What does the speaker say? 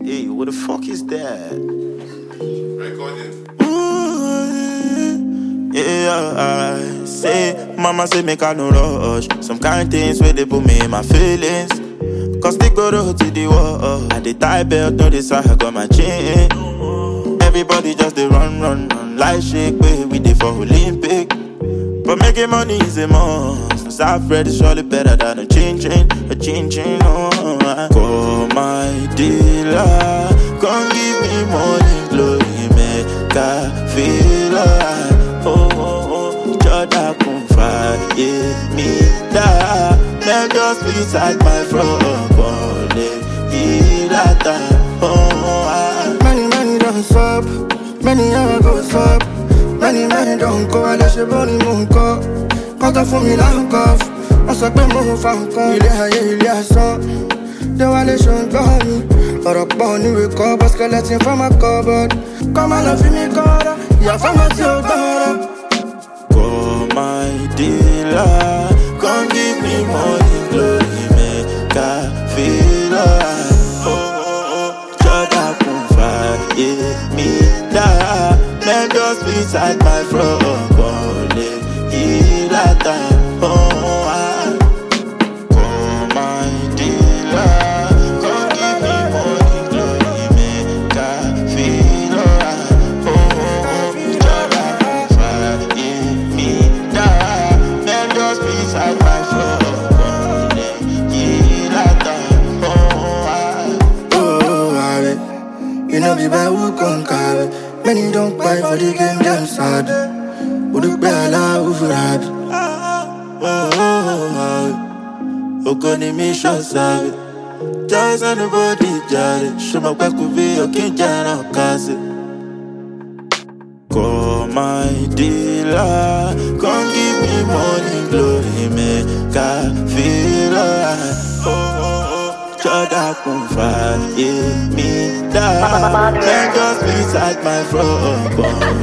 Hey, what the fuck is that? Recording. Yeah, I say, mama say make I no rush. Some kind things where they put me in my feelings. Cause they go to the wall. I dey tie belt, no this I got my chain. Everybody just they run. Like shake, baby, we dey for Olympic. But making money is a must. Cause I've read it's surely better than a chain. Oh, call my dealer, come give me money, glory, make I feel alright. Jordan come fire me da. Let just beside my front, Many don't stop, many hours go stop. Many don't go, I let your body move go. Contact for me like off. I saw them move from come. Il y a ça. The violation got me. Or a bunny we call, but skeleton from a cupboard. Come on, love me, God. Yeah, from a till God. Call my dealer, come give me money, glory, make I feel alright. Jordan come fire me da. Let just beside my front, call it heal that time. Call my dealer, come give me money, glory, make I feel alright. Jordan come fire me da. Let just beside my front, call it heal that time. You know me by who can carry. Many don't buy for the game, them sad. Would you be allowed who rap? Okoni mi shosabe. Just anybody jare. Show my back with you, okay, jana kaze. Call my dealer, come give me money, glory, make I feel alright. Jordan come fire me da. Let just beside my front.